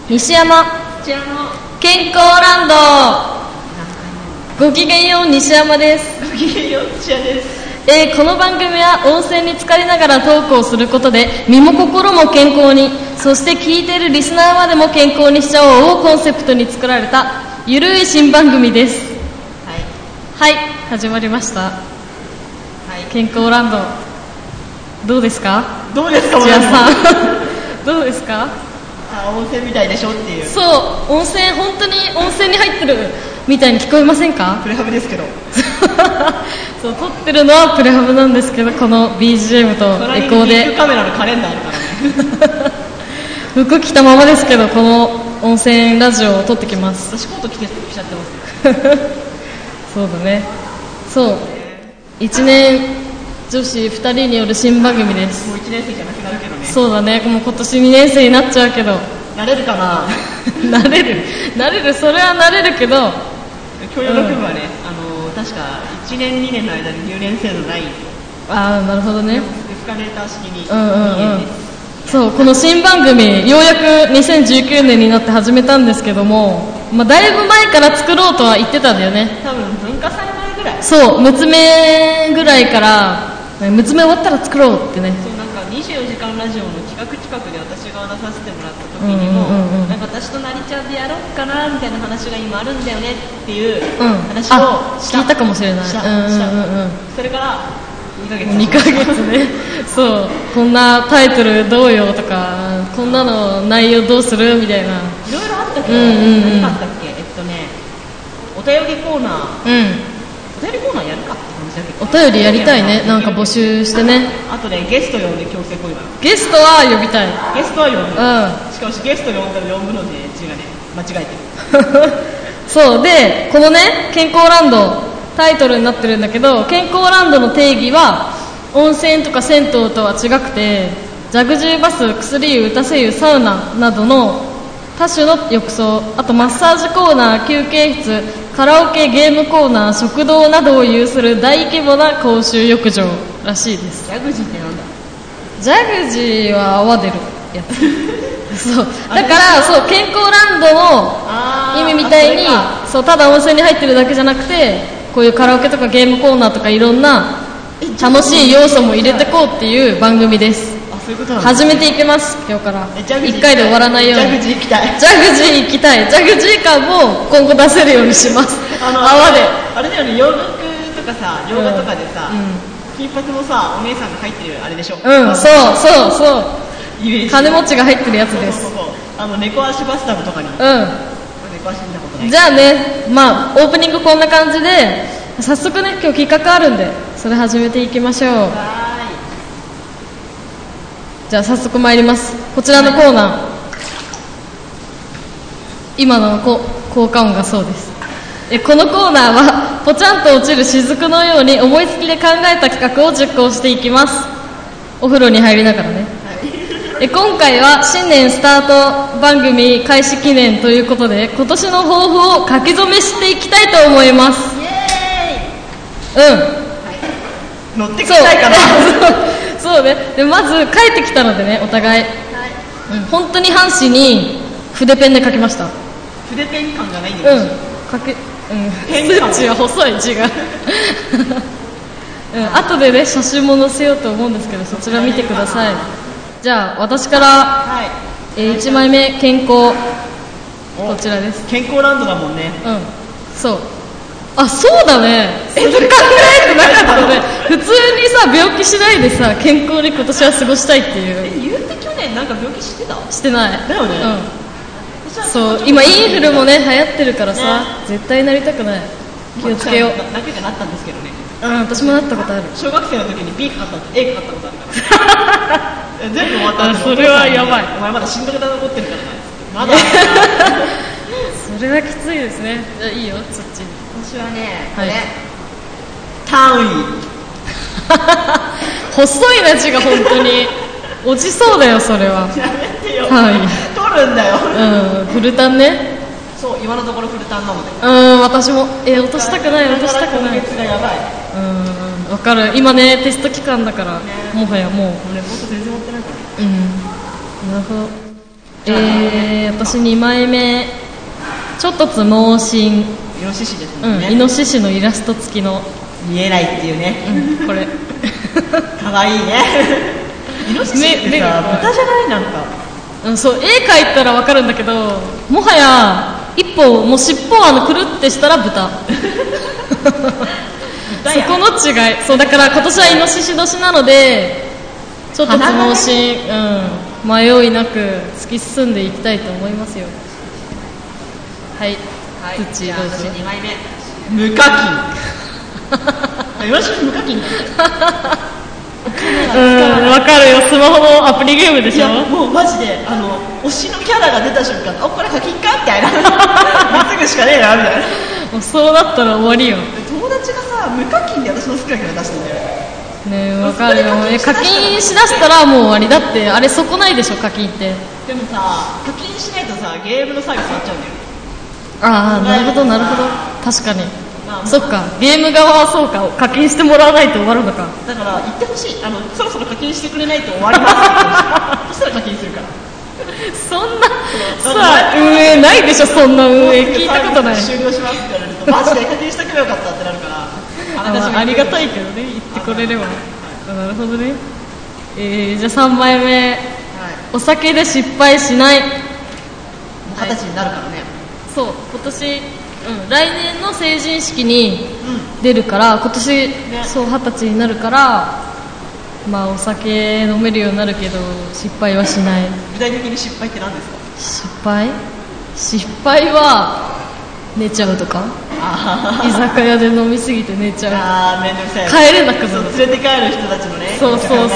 西山健康ランド。ごきげんよう、西山です。 ごきげんよう、土屋です。 この番組は温泉に浸かりながらトークをすることで身も心も健康に、そして聞いているリスナーまでも健康にしちゃおうをコンセプトに作られたゆるい新番組です。はい、始まりました。はい、健康ランドどうですか？ どうですか、 土屋さんどうですか？ 温泉みたいでしょっていう。 そう、温泉、本当に温泉に入ってるみたいに聞こえませんか？ プレハブですけどそう、撮ってるのはプレハブなんですけど、この BGM とエコーでビッグカメラのカレンダーあるからね服着たままですけど、この温泉ラジオを撮ってきます。 私コート着ちゃってますそうだね。そう、1年女子2人による新番組です。 もう1年生じゃなくなるけどね。 そうだね、もう今年2年生になっちゃうけどなれるかななれる、それはなれるけど、 教養学部はね、確か1年2年の間に入年制度ない。 ああ、なるほどね。 エスカレーター式にそう、この新番組ようやく2019年になって始めたんですけども、だいぶ前から作ろうとは言ってたんだよね。 多分文化祭前ぐらい。 そう、6つ目ぐらいから、6つ目終わったら作ろうってね。 そう、なんか24時間ラジオの企画で私が出させてもらった時にも、なんか私となりちゃんでやろうかなみたいな話が今あるんだよねっていう話を聞いたかもしれない。 それから 2ヶ月ねそう、こんなタイトルどうよとか、こんなの内容どうするみたいな、いろいろあったけど、何あったっけ。お便りコーナー、お便りコーナーやるかって感じだけど、 お便りやりたいね。なんか募集してね。 あとね、ゲスト呼んで強制行為だよ。 ゲストは呼びたい。 ゲストは呼ぶ、しかもゲスト呼んだら呼ぶので字がね間違えてるそうで、このね、健康ランドタイトルになってるんだけど、健康ランドの定義は温泉とか銭湯とは違くて、ジャグジーバス、薬湯、打たせ湯、サウナなどの多種の浴槽、あとマッサージコーナー、休憩室、カラオケ、ゲームコーナー、食堂などを有する大規模な公衆浴場らしいです。 ジャグジーってなんだ？ ジャグジーは泡出るやつそう、だからそう、健康ランドの意味みたいに、そう、ただ温泉に入ってるだけじゃなくて、こういうカラオケとかゲームコーナーとかいろんな楽しい要素も入れてこうっていう番組です。始めていきます、今日から。1回で終わらないように。 ジャグジー行きたい。 ジャグジー行きたい。ジャグジー感も今後出せるようにします。泡であれだよね、洋楽とかさ、洋画とかでさ、金髪のさお姉さんが入ってるあれでしょ。 そう金持ちが入ってるやつです。 猫足バスタブとかに。猫足見たことない。 じゃあね、オープニングこんな感じで、早速ね、今日企画あるんでそれ始めていきましょう。じゃあ早速参ります。こちらのコーナー、今の効果音がそうです。このコーナーはポチャンと落ちる雫のように思いつきで考えた企画を実行していきます。お風呂に入りながらね。今回は新年スタート番組開始記念ということで、今年の抱負を書き初めしていきたいと思います。 イエーイ。乗ってきたいかなそうね。で、まず帰ってきたのでね、お互い、本当に半紙に筆ペンで書きました。 筆ペン感がないんだよ。 数値は細い字が後でね、写真も載せようと思うんですけど、そちら見てください。じゃあ私から、1枚目、健康、こちらです。 健康ランドだもんね。 そう、そうだね。それ考えてなかったね。普通にさ、病気しないでさ、健康に今年は過ごしたいっていう。 言うて去年なんか病気してた？ してない。 だよね。 そう、今インフルもね流行ってるからさ、絶対なりたくない。気をつけよう。 何回かなったんですけどね。 私もなったことある。 小学生の時に B かかった、A かかったことあるから全部終わったんで。 それはやばい。 お前まだ死んだ方残ってるからな。まだそれはきついですね。じゃあいいよ、そっち。 私はね、これタウイ細いな字が本当に落ちそうだよ、それは。 やめてよ。 取るんだよ。 フルタンね。 そう、今のところフルタンなので。 私も落としたくない。 今月がやばい。 わかる。今ね、テスト期間だから、もはやもう。 俺もっと全然持ってないから。 なるほど。 私2枚目ちょっとつ猛進、 イノシシですもんね、 イノシシのイラスト付きの、 見えないっていうね、 これかわいいねイノシシってさ豚じゃない？なんかそう、絵描いたら分かるんだけど、もはや一歩もう尻尾くるってしたら豚そこの違い。そうだから今年はイノシシ年なのでちょっとつ猛進、迷いなく突き進んでいきたいと思いますよ。はい、土じゃあどうぞ。 私2枚目無課金イノシシ無課金だわかるよ、スマホのアプリゲームでしょ。 いやもうマジで推しのキャラが出た瞬間、これ課金かみたいな貢ぐしかねえなみたいな。 もうそうなったら終わりよ友達がさ無課金で私の好きなキャラ出してんだよね。わかるよ。課金しだしたらもう終わりだって。あれそこないでしょ、課金って。 でもさ課金しないとさゲームのサービス終わっちゃうんだよ。 ああ、なるほどなるほど、確かに、 まあそっか、ゲーム側はそうか、課金してもらわないと終わるのか。 だから言ってほしい、そろそろ課金してくれないと終わりますって言ってほしいそしたら課金するから。 そんなさあ運営ないでしょ、そんな運営聞いたことない。 終了しますって言われるとマジで課金してくればよかったってなるからありがたいけどね、言ってくれれば。なるほどね。じゃあ3枚目、お酒で失敗しない。 20歳になるからね。 そう、今年、来年の成人式に出るから、今年、そう20歳になるから、まあお酒飲めるようになるけど失敗はしない。 具体的に失敗って何ですか？ 失敗は寝ちゃうとか、居酒屋で飲みすぎて寝ちゃう。 めんどくさい。 帰れなくなる。 連れて帰る人たちのね。 そう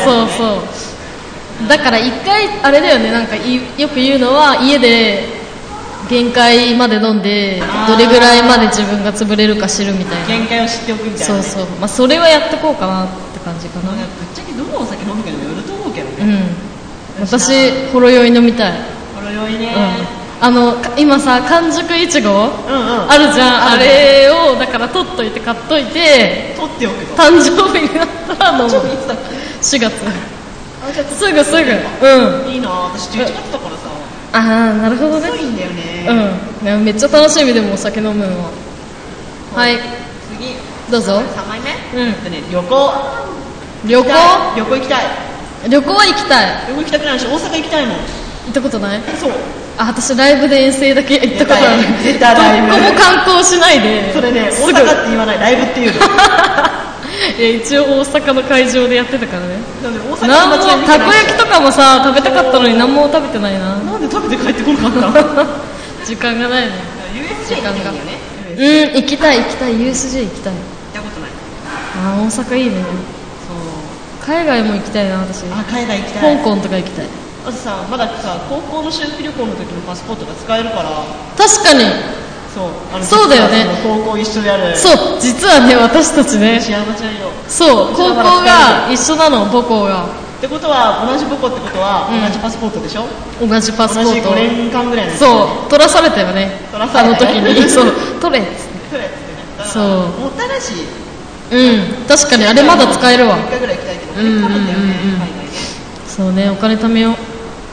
だから一回あれだよね、なんかよく言うのは、家で限界まで飲んでどれぐらいまで自分が潰れるか知るみたいな。 限界を知っておくみたいな、ね、 そう、まあ、それはやってこうかなって感じかな。 ぶっちゃけどのお酒飲むかにもよると思うけどね。 私ほろ酔い飲みたい。 ほろ酔いね、 今さ完熟いちごあるじゃん、あれをだから取っといて買っといて、 取っておくと誕生日になったら飲む。 誕生日いつだっけ ？4月。 じゃあすぐいいな。私11月だからさ。 なるほどね。 遅いんだよね。 めっちゃ楽しみ。でもお酒飲むのは。はい、 次どうぞ。 3枚目、旅行行きたい。 旅行は行きたい。旅行行きたくないし、大阪行きたいもん。 行ったことない？ そう。 私ライブで遠征だけ行ったことある。 出たライブ。 どこも観光しないで。 それね、大阪って言わない、ライブっていうの。 一応大阪の会場でやってたからね。 なんで大阪の街でたこ焼きとかもさ食べたかったのに何も食べてないな。 なんで食べて帰ってこなかったの？ 時間がないね。 USJ 行きたいんだよね。 行きたい USJ 行きたい。 行ったことない。 大阪いいね。 そう。 海外も行きたいな私。 海外行きたい。 香港とか行きたい。 あとさ、まださ、高校の修学旅行の時のパスポートが使えるから。 確かに。そうだよね。 高校一緒でやる。 そう、実はね、私たちね。そう、高校が一緒なの、母校が。 ってことは、同じ母校ってことは、同じパスポートでしょ？ 同じパスポート。 同じ5年間ぐらいの。 そう、取らされたよね。あの時に。そう、取れっつって。そう。 もったいないし。 確かにあれまだ使えるわ。 1回ぐらい行きたいけど、お金貯めたよね、海外ね。 そうね、お金貯めよう。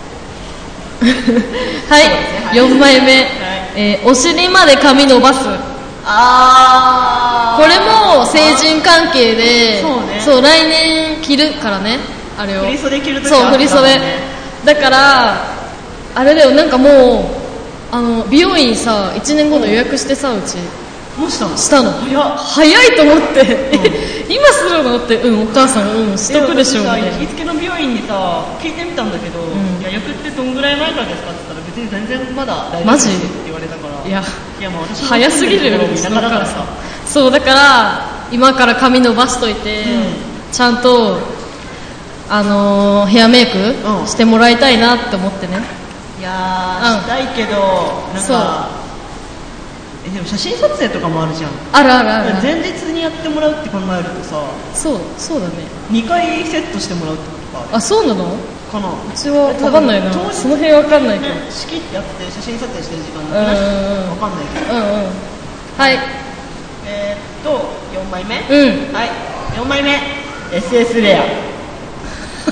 はい、4枚目、お尻まで髪伸ばす。これも成人関係で、そう来年着るからね、あれを。 振り袖着るときそう、振り袖だからあれだよ、なんかもう美容院さ1年後の予約してさ、うちもうしたの早いと思って、今するのって、お母さんしとくでしょうね。 行きつけの美容院にさ聞いてみたんだけど、予約ってどんぐらい前からですかって言ったら、別に全然まだ大丈夫ですって言われたから。いやもう私早すぎるよ、うちのからさ。そうだから今から髪伸ばしといて、ちゃんとヘアメイクしてもらいたいなって思ってね。 いやしたいけど、なんかでも写真撮影とかもあるじゃん。 ある。 前日にやってもらうって考えるとさ、 そうだね。 2回セットしてもらうってことか。 そうなのかな。 うちは分かんないな、その辺分かんないけど。 仕切ってやって写真撮影してる時間分かんないけど。 はい。 4枚目。はい、4枚目 SS レア。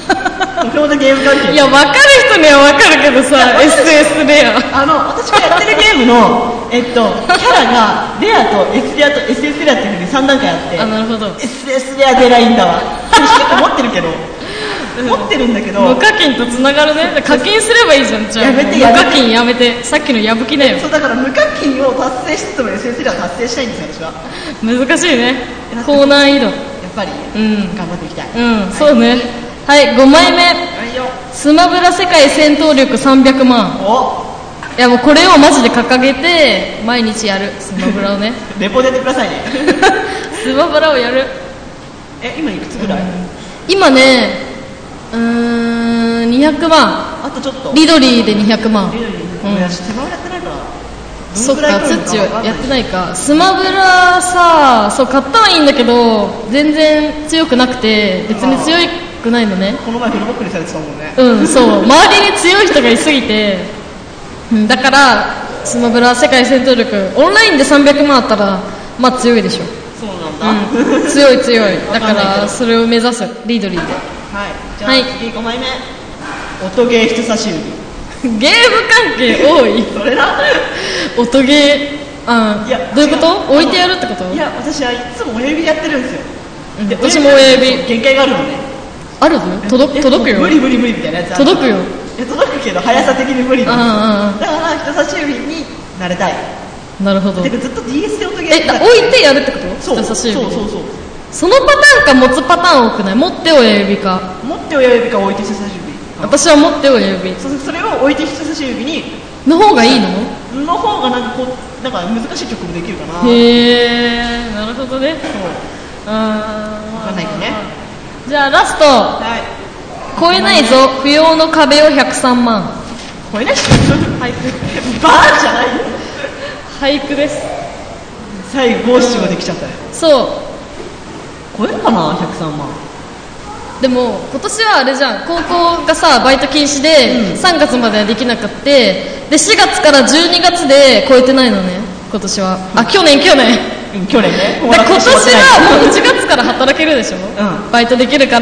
とてもゲーム関係。 いや、分かる人には分かるけどさ、SS レア。 私がやってるゲームの、キャラがレアと S レアと SS レアっていうふうに3段階あって、 なるほど。 SS レア出ないんだわ。持ってるけど、持ってるんだけど、 無課金とつながるね。課金すればいいじゃん。じゃあやめて無課金やめて、さっきのやぶきだよ。 そうだから無課金を達成しつつも SS レア達成したいんですよ、私は。 難しいね。高難易度。 やっぱり、頑張っていきたい。 そうね。はい、5枚目。スマブラ世界戦闘力300万。いや、もうこれをマジで掲げて毎日やる。スマブラをね。 レポ出てくださいね。 スマブラをやる。 今いくつぐらい？ 今ね、200万。 あとちょっと。 リドリーで200万。 リドリー。私スマブラやってないから。 そっか、ツッチやってないか。スマブラさ、そう買ったはいいんだけど全然強くなくて、別に強くないのね。 この前フルボックにされてたもんね。 そう、周りに強い人がいすぎて、だからスマブラ世界戦闘力オンラインで300万あったらまあ強いでしょ。 そうなんだ。 強いだからそれを目指す。リドリーで。 はい、じゃあ次5枚目。音ゲー人差し指。 ゲーム関係多い。 それな。 音ゲー、いや、どういうこと？置いてやるってこと？ いや、私はいつも親指でやってるんですよ。 私も親指。 限界があるのね。 ある？届くよ。 無理みたいなやつ。 届くよ。 届くけど速さ的に無理なんです。だから人差し指になれたい。 なるほど。 てかずっと DS で音ゲー。 置いてやるってこと？ そう。 人差し指。そのパターンか持つパターン多くない？持って親指か。 持って親指か置いて人差し指。 私は持って親指。 それを置いて人差し指にの方がいいの？ の方がなんか難しい曲もできるかな。 へえ、なるほどね。 そう。わかんないけどね。 じゃあラスト。 はい。 超えないぞ、不要の壁を103万。 超えないっしょ。 俳句。 バーじゃないよ。 俳句です。 最後五七五できちゃったよ。 そう。 超えるかな、103万。 でも今年はあれじゃん、高校がさバイト禁止で3月まではできなくって、で4月から12月で超えてないのね、今年は。去年ね。 去年ね。 今年はもう1月から働けるでしょ、バイトできるから、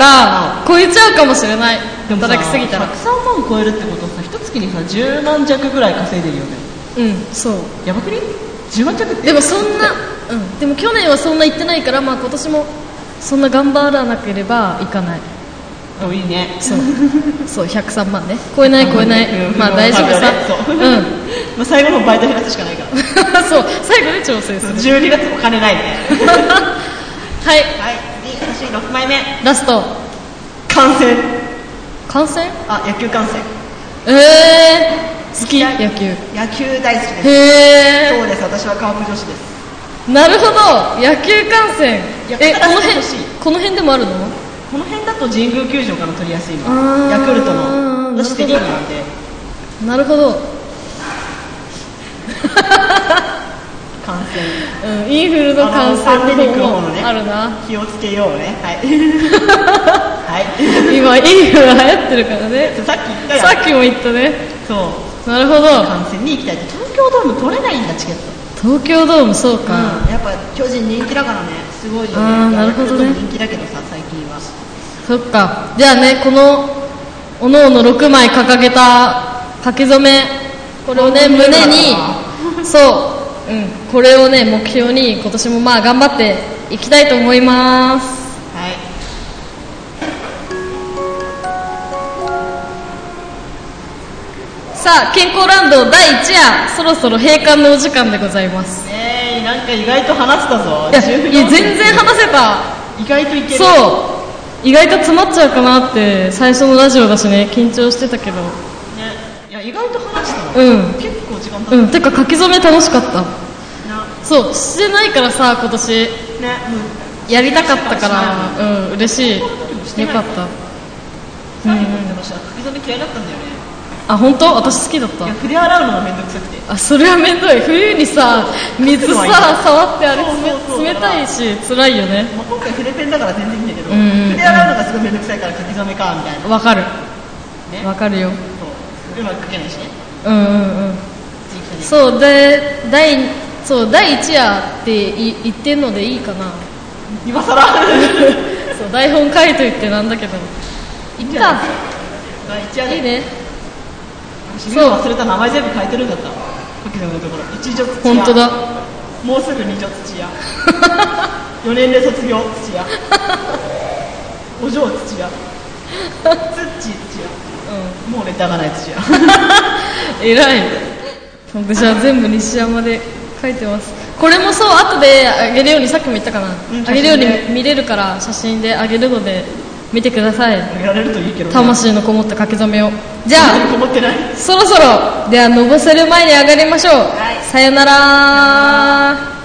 超えちゃうかもしれない。働きすぎたら 103万超えるってことさ、一月にさ10万弱ぐらい稼いでるよね。 そう。 やばくね？ 10万弱って。 でもそんな、でも去年はそんな言ってないから、まあ今年もそんな頑張らなければいかない。 いいね。 そう103万ね。超えない、まあ大丈夫さ。 まあ最後のバイト減らすしかないから。 そう、最後で調整する。 12月お金ないね。 はい、 次、私6枚目。 ラスト。 観戦。 野球観戦。 好き？野球大好きです。そうです、私はカープ女子です。 なるほど、野球観戦。この辺でもあるの？ この辺だと神宮球場から取りやすいの。ヤクルトの私的になんで。 なるほど。 観戦。 インフルの観戦の方もあるな。 気をつけようね。はい。 今インフル流行ってるからね。さっきも言ったね。 そう。 なるほど。 観戦に行きたいって。東京ドーム取れないんだ、チケット。 東京ドーム、そうか。 やっぱ巨人人気だからね、すごいよね。 なるほどね。 人気だけどさ、最近は。 そっか。じゃあね、このおのおの6枚掲げた書き初め、これをね胸に、これをね目標に今年もまあ頑張っていきたいと思います。 はい。 さあ、健康ランド第1夜、そろそろ閉館のお時間でございます。 なんか意外と話せたぞ。 いや全然話せた。 意外といける。 そう、意外と詰まっちゃうかなって最初のラジオだしね、緊張してたけどね。 いや意外と話したの。結構時間経った。 てか書き初め楽しかった。そうしてないからさ、今年ね、やりたかったから、嬉しい。よかった。 書き初め嫌いだったんだよね。 本当？私好きだった。 筆洗うのがめんどくさくて。 それはめんどい。冬にさ、水さ触ってあれ冷たいし辛いよね。 今回筆ペンだから全然いいんだけど、筆洗うのがすごいめんどくさいから書き初めかみたいな。 わかる。わかるよ。 うまく書けないしね。 そうで第1夜って言ってんのでいいかな。 今更。 そう、台本書いといてなんだけど。 いっか。 一夜でいいね。 そう忘れた、名前全部書いてるんだった。柿のところ一女土屋、 本当だ。 もうすぐ二女土屋4年で卒業土屋お嬢土屋ツッチー土屋、もうレターがない土屋偉い。私は全部西山で書いてます。これもそう、後であげるように、さっきも言ったかな、あげるように見れるから写真であげるので見てください。 あげられるといいけどね。 魂のこもった書き初めを。じゃあこもってない。 そろそろではのぼせる前に上がりましょう。さよなら。